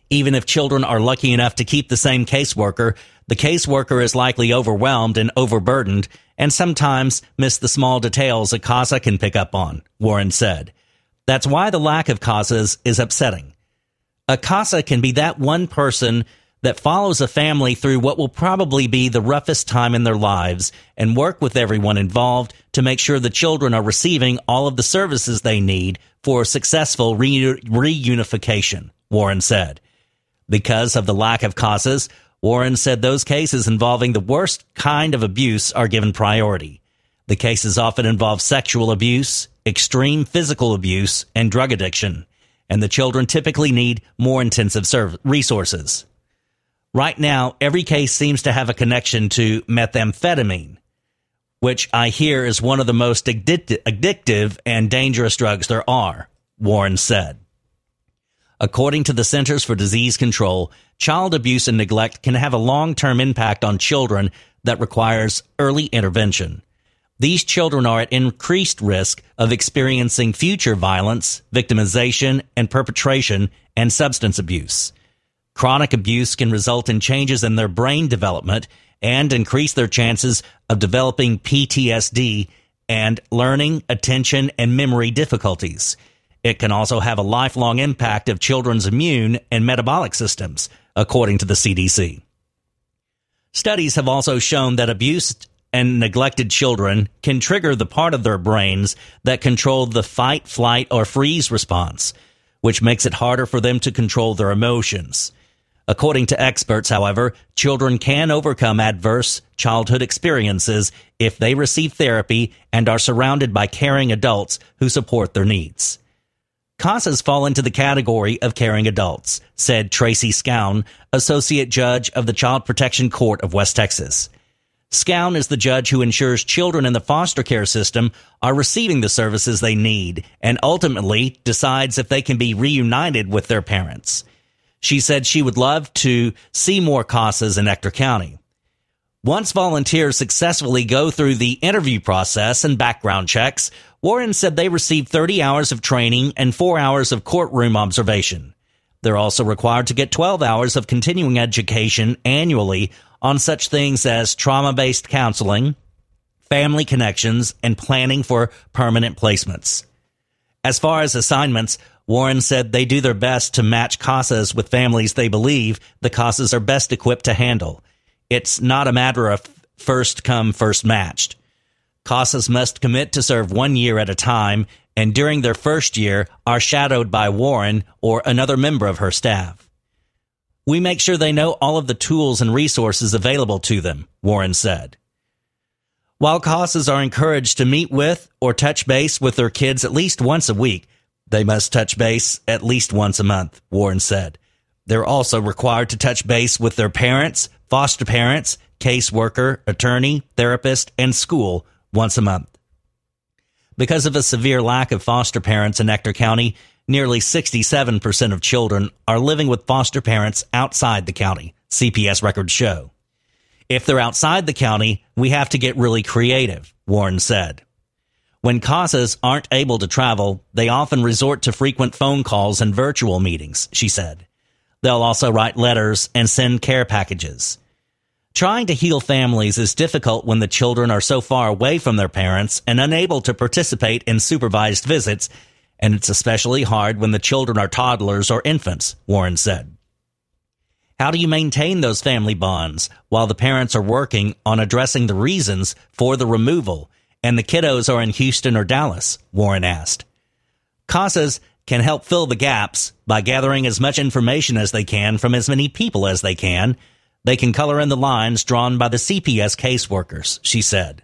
Even if children are lucky enough to keep the same caseworker, the caseworker is likely overwhelmed and overburdened and sometimes miss the small details a CASA can pick up on, Warren said. That's why the lack of CASAs is upsetting. A CASA can be that one person that follows a family through what will probably be the roughest time in their lives and work with everyone involved to make sure the children are receiving all of the services they need for successful re- reunification, Warren said. Because of the lack of CASAs, Warren said those cases involving the worst kind of abuse are given priority. The cases often involve sexual abuse, extreme physical abuse, and drug addiction, and the children typically need more intensive serv- resources. Right now, every case seems to have a connection to methamphetamine, which I hear is one of the most addic- addictive and dangerous drugs there are, Warren said. According to the Centers for Disease Control, child abuse and neglect can have a long-term impact on children that requires early intervention. These children are at increased risk of experiencing future violence, victimization, and perpetration, and substance abuse. Chronic abuse can result in changes in their brain development and increase their chances of developing P T S D and learning, attention, and memory difficulties. It can also have a lifelong impact of children's immune and metabolic systems, according to the C D C. Studies have also shown that abused and neglected children can trigger the part of their brains that control the fight, flight, or freeze response, which makes it harder for them to control their emotions. According to experts, however, children can overcome adverse childhood experiences if they receive therapy and are surrounded by caring adults who support their needs. CASAs fall into the category of caring adults, said Tracy Scown, Associate Judge of the Child Protection Court of West Texas. Scown is the judge who ensures children in the foster care system are receiving the services they need and ultimately decides if they can be reunited with their parents. She said she would love to see more CASAs in Ector County. Once volunteers successfully go through the interview process and background checks, Warren said they receive thirty hours of training and four hours of courtroom observation. They're also required to get twelve hours of continuing education annually on such things as trauma-based counseling, family connections, and planning for permanent placements. As far as assignments, Warren said they do their best to match CASAs with families they believe the CASAs are best equipped to handle. It's not a matter of first come, first matched. CASAs must commit to serve one year at a time, and during their first year are shadowed by Warren or another member of her staff. We make sure they know all of the tools and resources available to them, Warren said. While CASAs are encouraged to meet with or touch base with their kids at least once a week, they must touch base at least once a month, Warren said. They're also required to touch base with their parents, foster parents, caseworker, attorney, therapist, and school once a month. Because of a severe lack of foster parents in Ector County, nearly sixty-seven percent of children are living with foster parents outside the county, C P S records show. If they're outside the county, we have to get really creative, Warren said. When CASAs aren't able to travel, they often resort to frequent phone calls and virtual meetings, she said. They'll also write letters and send care packages. Trying to heal families is difficult when the children are so far away from their parents and unable to participate in supervised visits, and it's especially hard when the children are toddlers or infants, Warren said. How do you maintain those family bonds while the parents are working on addressing the reasons for the removal and the kiddos are in Houston or Dallas? Warren asked. CASAs can help fill the gaps by gathering as much information as they can from as many people as they can. They can color in the lines drawn by the C P S caseworkers, she said.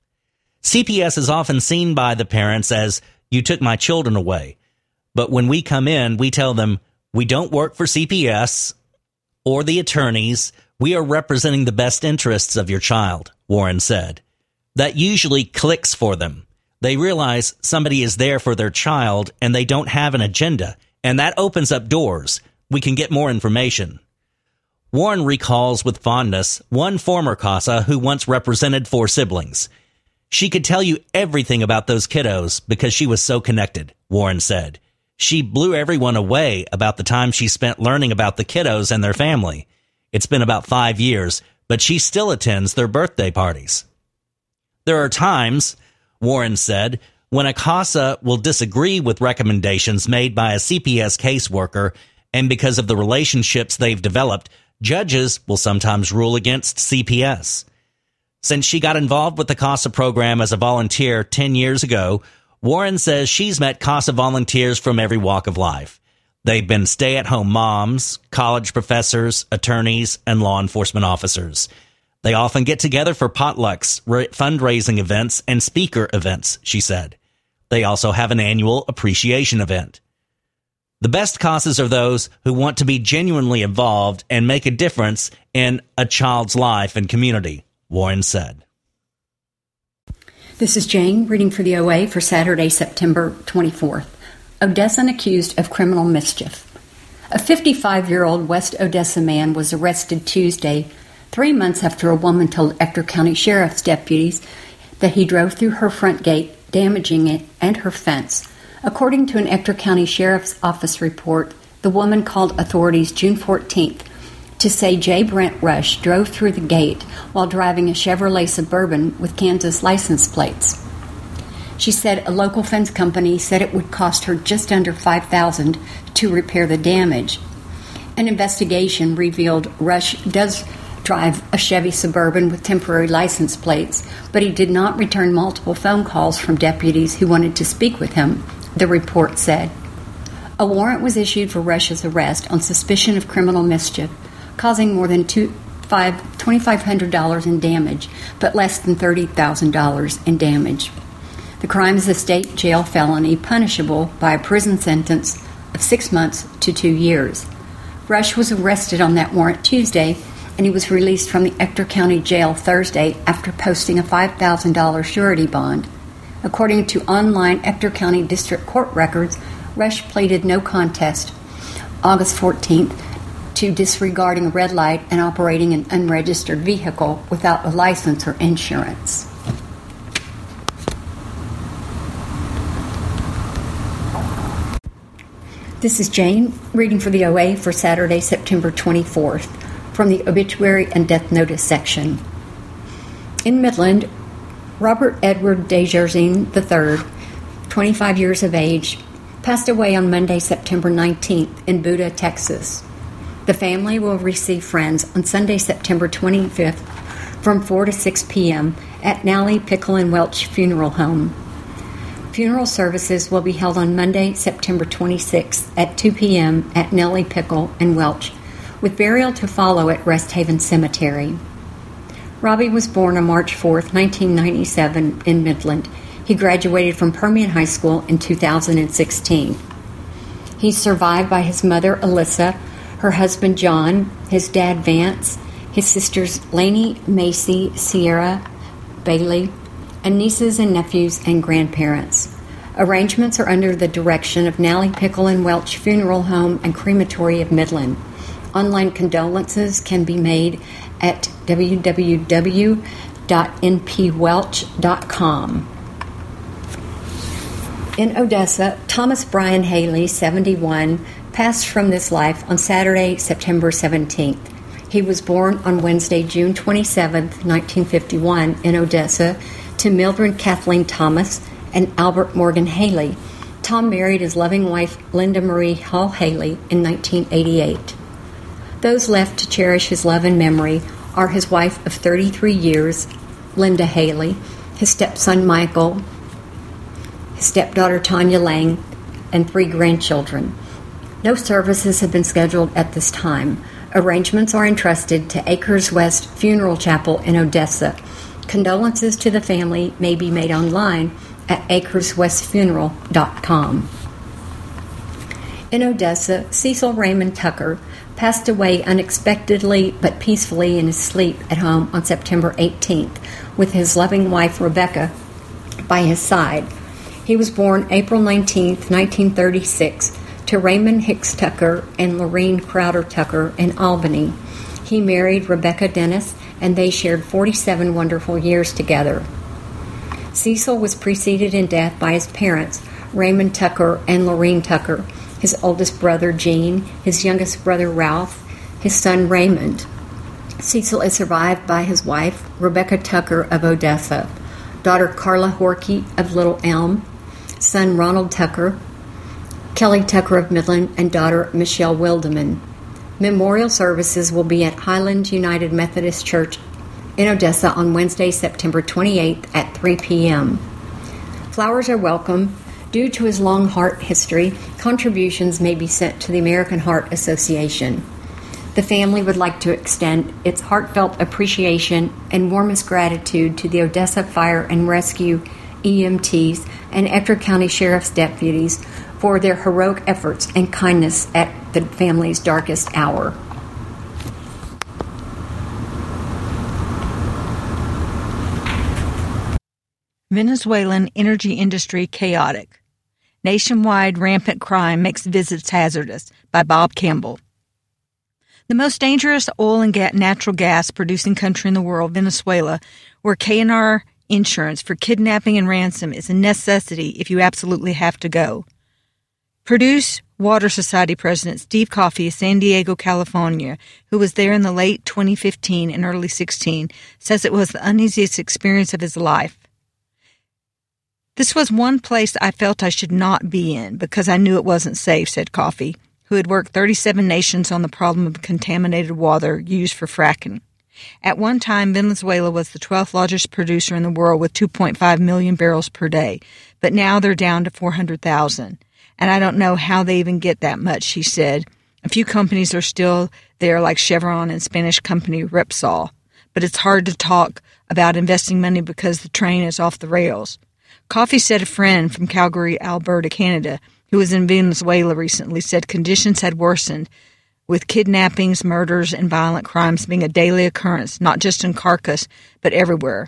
C P S is often seen by the parents as, you took my children away. But when we come in, we tell them, we don't work for C P S or the attorneys. We are representing the best interests of your child, Warren said. That usually clicks for them. They realize somebody is there for their child and they don't have an agenda, and that opens up doors. We can get more information. Warren recalls with fondness one former CASA who once represented four siblings. She could tell you everything about those kiddos because she was so connected, Warren said. She blew everyone away about the time she spent learning about the kiddos and their family. It's been about five years, but she still attends their birthday parties. There are times, Warren said, when a CASA will disagree with recommendations made by a C P S caseworker, and because of the relationships they've developed, judges will sometimes rule against C P S. Since she got involved with the CASA program as a volunteer ten years ago, Warren says she's met CASA volunteers from every walk of life. They've been stay-at-home moms, college professors, attorneys, and law enforcement officers. They often get together for potlucks, fundraising events, and speaker events, she said. They also have an annual appreciation event. The best CASAs are those who want to be genuinely involved and make a difference in a child's life and community, Warren said. This is Jane reading for the O A for Saturday, September twenty-fourth. Odessan accused of criminal mischief. A fifty-five-year-old West Odessa man was arrested Tuesday, three months after a woman told Ector County Sheriff's deputies that he drove through her front gate, damaging it and her fence. According to an Ector County Sheriff's Office report, the woman called authorities June fourteenth to say J. Brent Rush drove through the gate while driving a Chevrolet Suburban with Kansas license plates. She said a local fence company said it would cost her just under five thousand dollars to repair the damage. An investigation revealed Rush does drive a Chevy Suburban with temporary license plates, but he did not return multiple phone calls from deputies who wanted to speak with him, the report said. A warrant was issued for Rush's arrest on suspicion of criminal mischief, causing more than two, five, two thousand five hundred dollars in damage, but less than thirty thousand dollars in damage. The crime is a state jail felony punishable by a prison sentence of six months to two years. Rush was arrested on that warrant Tuesday, and he was released from the Ector County Jail Thursday after posting a five thousand dollars surety bond. According to online Ector County District Court records, Rush pleaded no contest August fourteenth to disregarding a red light and operating an unregistered vehicle without a license or insurance. This is Jane reading for the O A for Saturday, September twenty-fourth, from the Obituary and Death Notice section. In Midland, Robert Edward Desjardins the third, twenty-five years of age, passed away on Monday, September nineteenth in Buda, Texas. The family will receive friends on Sunday, September twenty-fifth from four to six p.m. at Nally Pickle and Welch Funeral Home. Funeral services will be held on Monday, September twenty-sixth at two p.m. at Nellie Pickle and Welch, with burial to follow at Rest Haven Cemetery. Robbie was born on March fourth, nineteen ninety-seven in Midland. He graduated from Permian High School in two thousand sixteen. He's survived by his mother, Alyssa, her husband, John, his dad, Vance, his sisters, Lainey, Macy, Sierra, Bailey, and nieces and nephews and grandparents. Arrangements are under the direction of Nally Pickle and Welch Funeral Home and Crematory of Midland. Online condolences can be made at w w w dot n p welch dot com. In Odessa, Thomas Brian Haley, seventy-one, passed from this life on Saturday, September seventeenth. He was born on Wednesday, June twenty-seventh, nineteen fifty-one, in Odessa, to Mildred Kathleen Thomas and Albert Morgan Haley. Tom married his loving wife, Linda Marie Hall Haley, in nineteen eighty-eight. Those left to cherish his love and memory are his wife of thirty-three years, Linda Haley, his stepson Michael, his stepdaughter Tanya Lang, and three grandchildren. No services have been scheduled at this time. Arrangements are entrusted to Acres West Funeral Chapel in Odessa. Condolences to the family may be made online at acres west funeral dot com. In Odessa, Cecil Raymond Tucker passed away unexpectedly but peacefully in his sleep at home on September eighteenth, with his loving wife Rebecca by his side. He was born April nineteenth, nineteen thirty-six, to Raymond Hicks Tucker and Lorene Crowder Tucker in Albany. He married Rebecca Dennis, and they shared forty-seven wonderful years together. Cecil was preceded in death by his parents, Raymond Tucker and Lorene Tucker, his oldest brother Gene, his youngest brother Ralph, his son Raymond. Cecil is survived by his wife, Rebecca Tucker of Odessa, daughter Carla Horkey of Little Elm, son Ronald Tucker, Kelly Tucker of Midland, and daughter Michelle Wildeman. Memorial services will be at Highland United Methodist Church in Odessa on Wednesday, September twenty-eighth at three p.m. Flowers are welcome. Due to his long heart history, contributions may be sent to the American Heart Association. The family would like to extend its heartfelt appreciation and warmest gratitude to the Odessa Fire and Rescue E M Ts and Ector County Sheriff's deputies for their heroic efforts and kindness at the family's darkest hour. Venezuelan energy industry chaotic. Nationwide rampant crime makes visits hazardous, by Bob Campbell. The most dangerous oil and ga- natural gas producing country in the world, Venezuela, where K N R insurance for kidnapping and ransom is a necessity if you absolutely have to go. Produce Water Society President Steve Coffey of San Diego, California, who was there in the late twenty fifteen and early sixteen, says it was the uneasiest experience of his life. This was one place I felt I should not be in because I knew it wasn't safe, said Coffey, who had worked thirty-seven nations on the problem of contaminated water used for fracking. At one time, Venezuela was the twelfth largest producer in the world with two point five million barrels per day, but now they're down to four hundred thousand. And I don't know how they even get that much, he said. A few companies are still there, like Chevron and Spanish company Repsol. But it's hard to talk about investing money because the train is off the rails. Coffey said a friend from Calgary, Alberta, Canada, who was in Venezuela recently, said conditions had worsened, with kidnappings, murders, and violent crimes being a daily occurrence, not just in Caracas, but everywhere.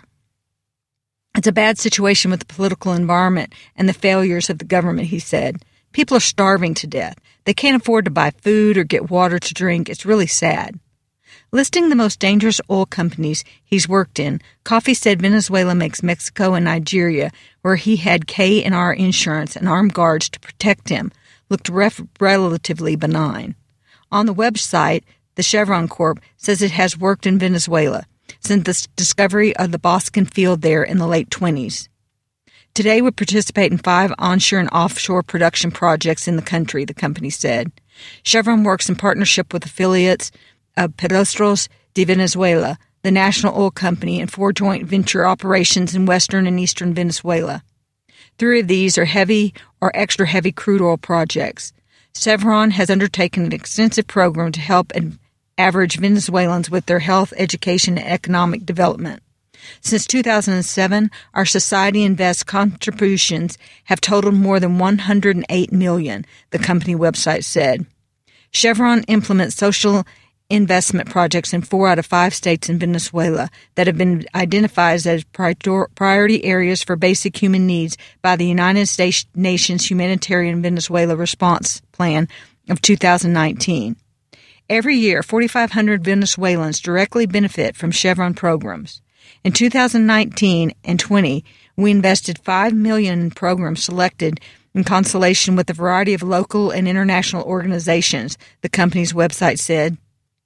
It's a bad situation with the political environment and the failures of the government, he said. People are starving to death. They can't afford to buy food or get water to drink. It's really sad. Listing the most dangerous oil companies he's worked in, Coffey said Venezuela makes Mexico and Nigeria, where he had K N R insurance and armed guards to protect him, looked ref- relatively benign. On the website, the Chevron Corp says it has worked in Venezuela since the discovery of the Boscan field there in the late twenties. Today, we participate in five onshore and offshore production projects in the country, the company said. Chevron works in partnership with affiliates of Petróleos de Venezuela, the national oil company, and four joint venture operations in western and eastern Venezuela. Three of these are heavy or extra heavy crude oil projects. Chevron has undertaken an extensive program to help average Venezuelans with their health, education, and economic development. Since two thousand seven, our Society Invest contributions have totaled more than one hundred eight million dollars, the company website said. Chevron implements social investment projects in four out of five states in Venezuela that have been identified as priority areas for basic human needs by the United States Nations Humanitarian Venezuela Response Plan of two thousand nineteen. Every year, forty-five hundred Venezuelans directly benefit from Chevron programs. In two thousand nineteen and twenty, we invested five million dollars in programs selected in consultation with a variety of local and international organizations, the company's website said.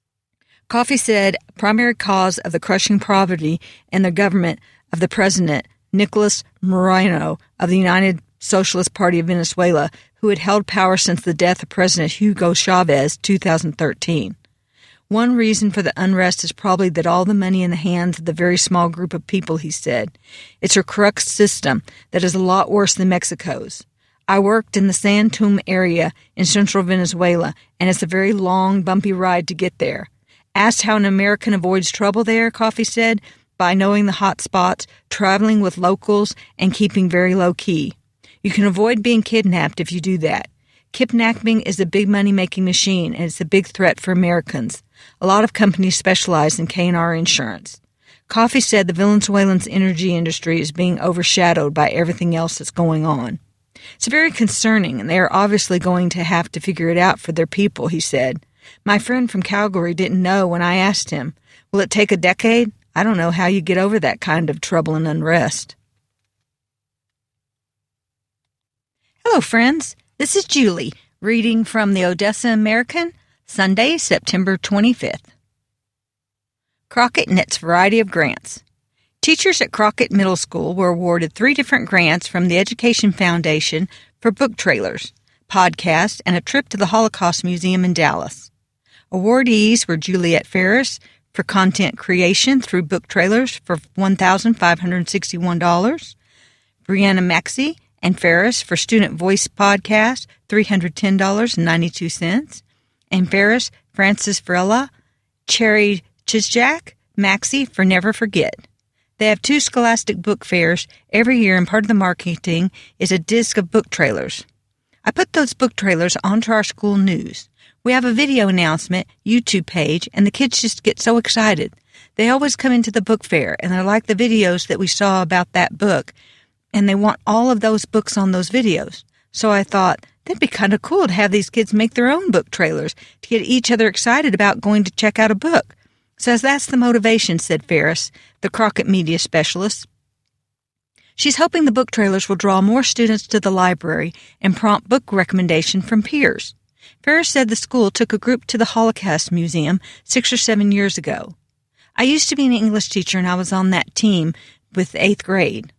Coffey said a primary cause of the crushing poverty in the government of the president, Nicolas Moreno of the United Socialist Party of Venezuela, who had held power since the death of President Hugo Chavez in two thousand thirteen. One reason for the unrest is probably that all the money in the hands of the very small group of people, he said. It's a corrupt system that is a lot worse than Mexico's. I worked in the Santum area in central Venezuela, and it's a very long, bumpy ride to get there. Asked how an American avoids trouble there, Coffey said, by knowing the hot spots, traveling with locals, and keeping very low key. You can avoid being kidnapped if you do that. Kidnapping is a big money-making machine, and it's a big threat for Americans. A lot of companies specialize in K N R insurance. Coffey said the Venezuelan's energy industry is being overshadowed by everything else that's going on. It's very concerning, and they are obviously going to have to figure it out for their people, he said. My friend from Calgary didn't know when I asked him, will it take a decade? I don't know how you get over that kind of trouble and unrest. Hello, friends. This is Julie, reading from the Odessa American, Sunday, September twenty-fifth. Crockett and its variety of grants. Teachers at Crockett Middle School were awarded three different grants from the Education Foundation for book trailers, podcasts, and a trip to the Holocaust Museum in Dallas. Awardees were Juliet Ferris for content creation through book trailers for one thousand five hundred sixty-one dollars, Brianna Maxey and Ferris for student voice podcast, three hundred ten dollars and ninety-two cents, and Ferris, Francis Varela, Cherry Chizjak, Maxey for Never Forget. They have two Scholastic book fairs every year, and part of the marketing is a disc of book trailers. I put those book trailers onto our school news. We have a video announcement YouTube page, and the kids just get so excited. They always come into the book fair, and they like the videos that we saw about that book, and they want all of those books on those videos. So I thought, that'd be kind of cool to have these kids make their own book trailers to get each other excited about going to check out a book. Says that's the motivation, said Ferris, the Crockett media specialist. She's hoping the book trailers will draw more students to the library and prompt book recommendation from peers. Ferris said the school took a group to the Holocaust Museum six or seven years ago. I used to be an English teacher, and I was on that team with the eighth grade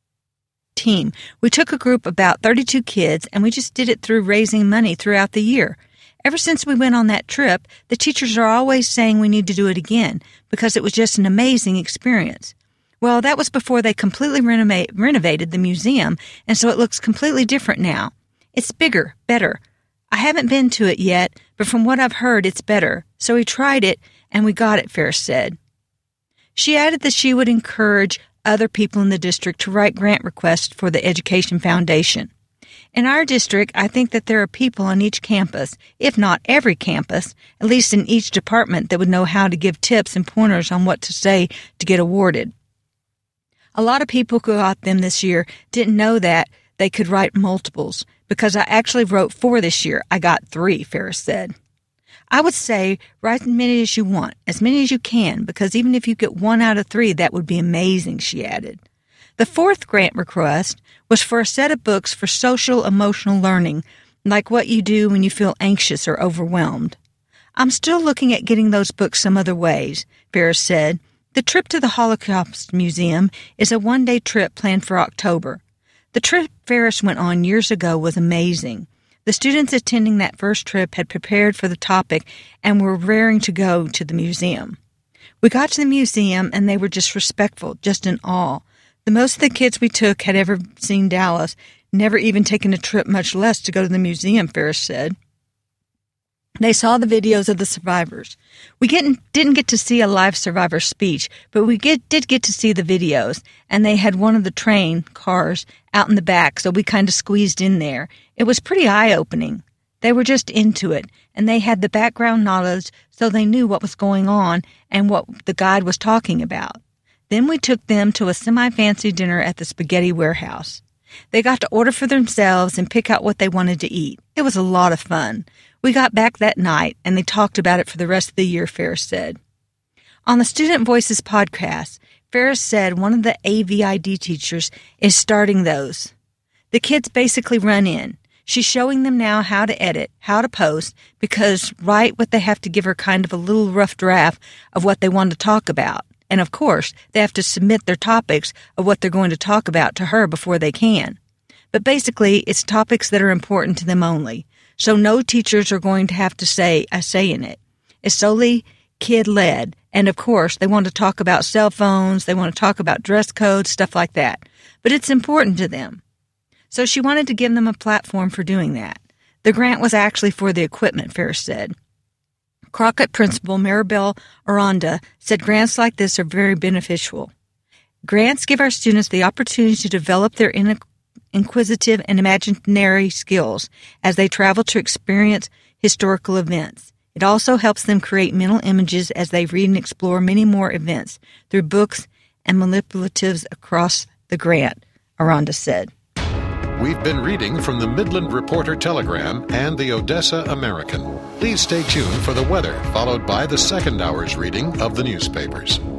team. We took a group of about thirty-two kids, and we just did it through raising money throughout the year. Ever since we went on that trip, the teachers are always saying we need to do it again because it was just an amazing experience. Well, that was before they completely renovate, renovated the museum, and so it looks completely different now. It's bigger, better. I haven't been to it yet, but from what I've heard, it's better. So we tried it, and we got it, Ferris said. She added that she would encourage other people in the district to write grant requests for the Education Foundation. In our district, I think that there are people on each campus, if not every campus, at least in each department, that would know how to give tips and pointers on what to say to get awarded. A lot of people who got them this year didn't know that they could write multiples, because I actually wrote four this year. I got three, Ferris said. I would say write as many as you want, as many as you can, because even if you get one out of three, that would be amazing, she added. The fourth grant request was for a set of books for social emotional learning, like what you do when you feel anxious or overwhelmed. I'm still looking at getting those books some other ways, Ferris said. The trip to the Holocaust Museum is a one-day trip planned for October. The trip Ferris went on years ago was amazing. The students attending that first trip had prepared for the topic and were raring to go to the museum. We got to the museum, and they were just respectful, just in awe. The most of the kids we took had ever seen Dallas, never even taken a trip, much less to go to the museum, Ferris said. They saw the videos of the survivors. We get, didn't get to see a live survivor speech, but we get, did get to see the videos, and they had one of the train cars out in the back, so we kind of squeezed in there. It was pretty eye-opening. They were just into it, and they had the background knowledge, so they knew what was going on and what the guide was talking about. Then we took them to a semi-fancy dinner at the Spaghetti Warehouse. They got to order for themselves and pick out what they wanted to eat. It was a lot of fun. We got back that night, and they talked about it for the rest of the year, Ferris said. On the Student Voices podcast, Ferris said one of the A V I D teachers is starting those. The kids basically run in. She's showing them now how to edit, how to post, because write what they have to give her kind of a little rough draft of what they want to talk about. And, of course, they have to submit their topics of what they're going to talk about to her before they can. But basically, it's topics that are important to them only. So no teachers are going to have to say a say in it. It's solely kid-led. And, of course, they want to talk about cell phones. They want to talk about dress codes, stuff like that. But it's important to them. So she wanted to give them a platform for doing that. The grant was actually for the equipment, Ferris said. Crockett principal Maribel Aranda said grants like this are very beneficial. Grants give our students the opportunity to develop their inquisitive and imaginary skills as they travel to experience historical events. It also helps them create mental images as they read and explore many more events through books and manipulatives across the grant, Aranda said. We've been reading from the Midland Reporter Telegram and the Odessa American. Please stay tuned for the weather, followed by the second hour's reading of the newspapers.